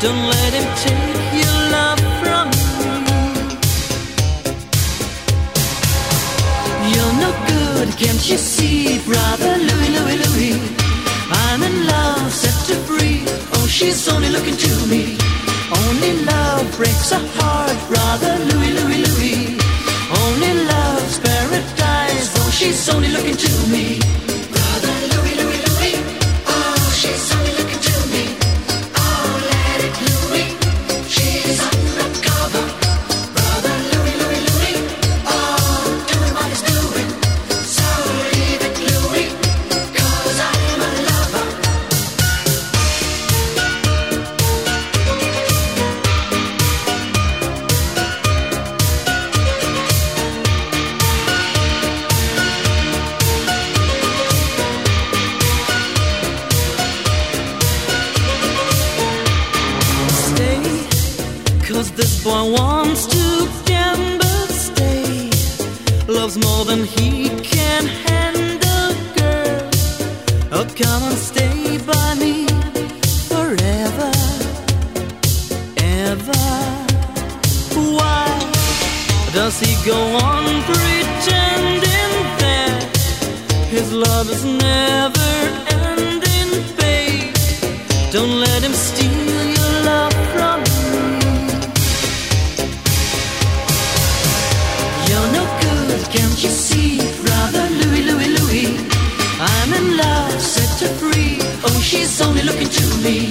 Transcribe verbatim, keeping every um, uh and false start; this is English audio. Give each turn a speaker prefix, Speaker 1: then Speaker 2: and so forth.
Speaker 1: Don't let him take your love from me. You're no good, can't you see, brother Louie, Louie, Louie? I'm in love, set her free. Oh, she's only looking to me. Only love breaks a heart, brother Louie, Louie, Louie. Only love's paradise. Oh, she's only looking to me. Brother Louie, Louie, Louie. Oh, she's only looking to me. Oh, let it Louie. She's undercover. Brother Louie, Louie, Louie. Oh, doing what he's doing. So leave it, Louie, 'cause I'm a lover. Cause this boy wants to gamble, stay. Loves more than he can handle, girl. Oh, come and stay by me forever, ever. Why does he go on pretending that his love is never ending, babe? Don't let him steal your love from me. You're no good, can't you see, brother Louie, Louie, Louie? I'm in love, set her free. Oh, she's only looking to me.